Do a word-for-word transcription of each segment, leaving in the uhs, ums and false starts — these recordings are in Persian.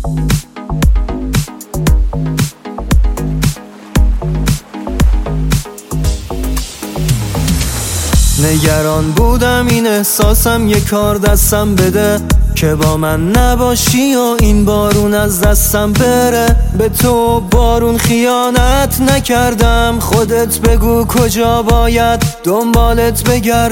نگران بودم این احساسم یه کار دستم بده که با من نباشی و این بارون از دستم بره. به تو بارون خیانت نکردم، خودت بگو کجا باید دنبالت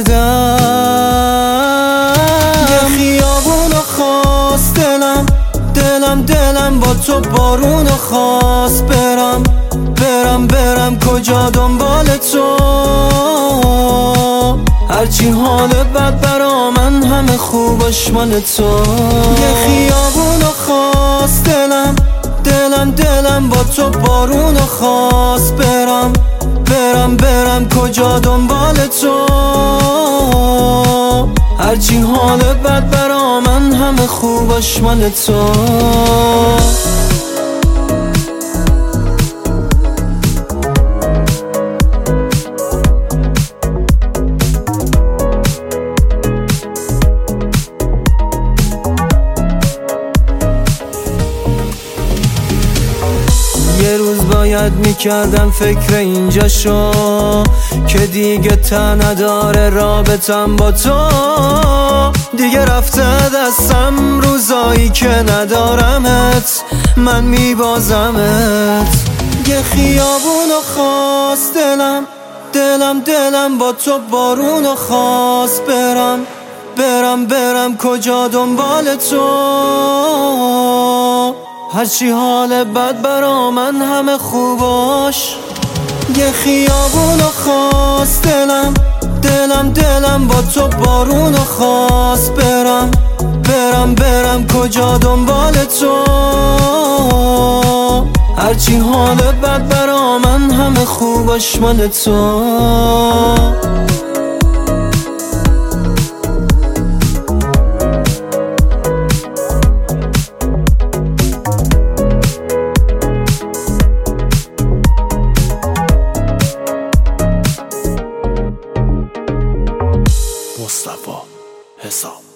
بگردم. یه خیابونو خواست دلم دلم دلم با تو بارونو خواست برم برم برم کجا دنبال تو. هرچی حال بد برا من همه خوبش مال تو. یه خیابونو خواست دلم دلم دلم با تو بارونو خواست برم برم برم کجا دنبال تو. هرچی حال بد برا من همه خوبش مال تو. یه روز باید میکردم فکر اینجا شو که دیگه ته نداره رابطم با تو. دیگه رفته دستم روزایی که ندارمت، من میبازمت. یه خیابونو خواست دلم دلم دلم با تو بارونو خواست برم برم برم کجا دنبال تو. هرچی حال بد برا من همه خوباش. یه خیابونو خواست دلم دلم دلم با تو بارونو خواست برم برم برم کجا دنبال تو. هرچی حال بد برا من همه خوباش مال تو. مصطفی حسام.